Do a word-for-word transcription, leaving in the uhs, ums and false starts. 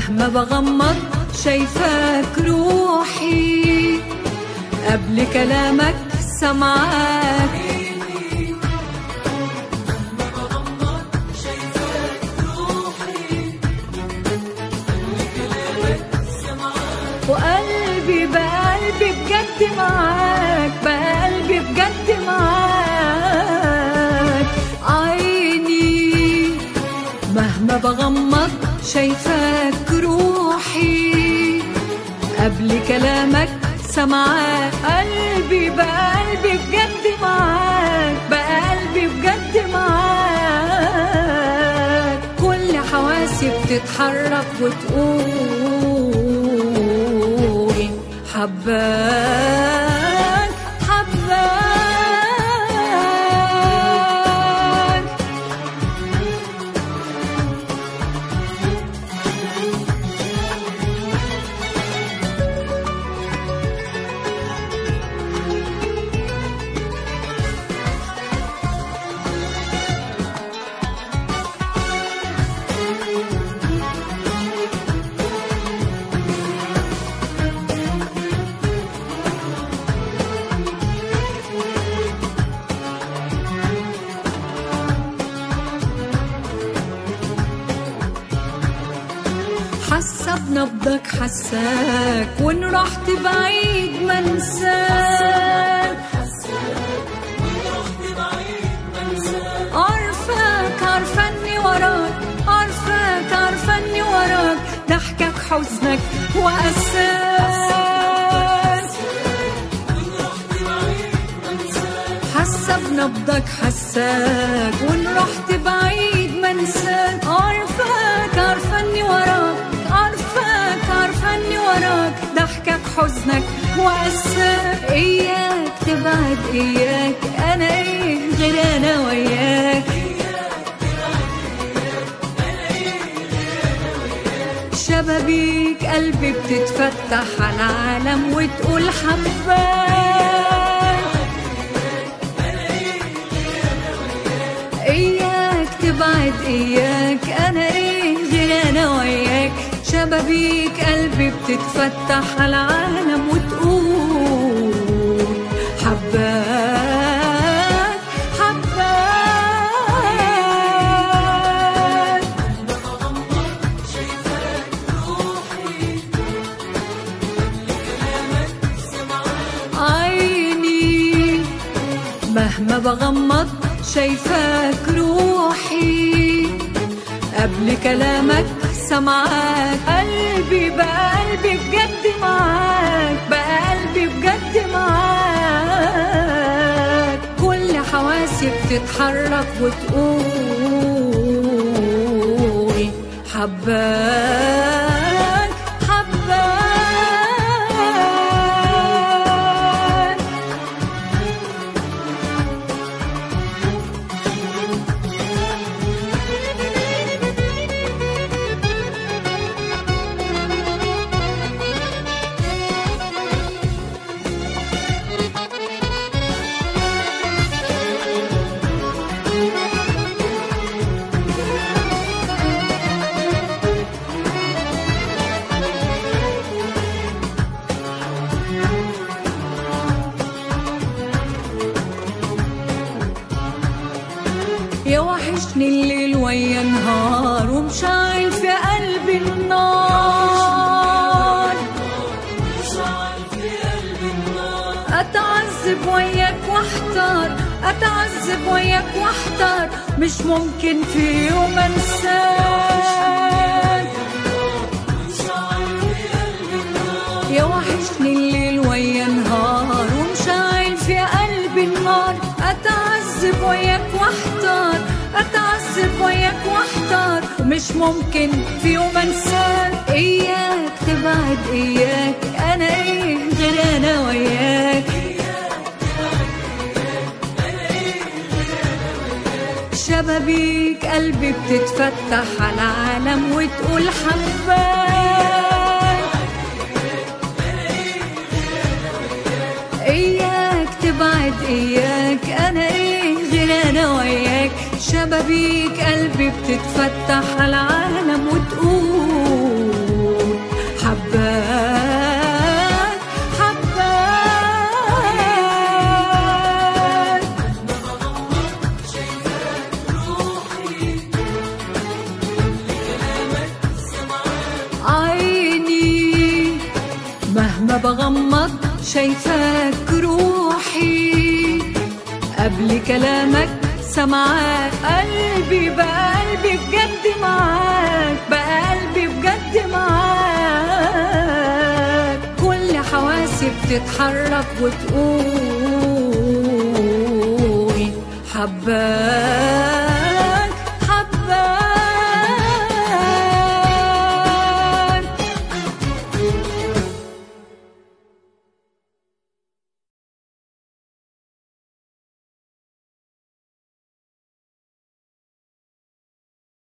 مهما بغمض شايفاك روحي، قبل كلامك سمعاك. وقلبي بقلبي بجد معاك، بقلبي بجد معاك. عيني مهما بغمض شايفاك روحي، قبل كلامك سمعاك. قلبي بقلبي بجد معاك، بقلبي بجد معاك. كل حواسي بتتحرك وتقول حباك حباك. حاسة بنبضك حساك، وإن رحت بعيد منساك. عارفاك عارفة إني وراك، عارفاك عارفة إني وراك. ضحكك حزنك وأساك. حاسة بنبضك حساك، وإن رحت بعيد منساك. عارفاك عارفة إني وراك، عارفاك عارفة إني وراك. ضحكك حزنك وأساك. إياك تبعد إياك، أنا إيه غير أنا وياك. شبابيك قلبي بتتفتح على العالم وتقول حباك. إياك تبعد إياك، أنا إيه غير أنا وياك. شبابيك قلبي بتتفتح على العالم وتقول حباك حباك. عيني مهما بغمض شايفاك روحي، قبل كلامك سمعاك. قلبي بقلبي بجد معاك، بقلبي بجد معاك. كل حواسي بتتحرك وتقول حباك حباك. يا وحشني الليل ويا نهار، ومشعل في قلبي النار. أتعذب وياك واحتار، أتعذب وياك واحتار. مش ممكن في يوم أنساك. يا وحشني الليل ويا نهار، ومشعل في قلبي النار. أتعذب وياك واحتار، أتعذب وياك واحتار. ومش ممكن في يوم أنساك. إياك تبعد إياك، أنا إيه غير أنا وياك. شبابيك قلبي بتتفتح على العالم وتقول حباك. إياك تبعد إياك، أنا إيه غير أنا وياك. شبابيك قلبي بتتفتح على العالم وتقول ما بغمض شايفاك روحي، قبل كلامك سمعاك قلبي، بقى قلبي بجد معاك، بقى قلبي بجد معاك. كل حواسي بتتحرك وتقول حباك.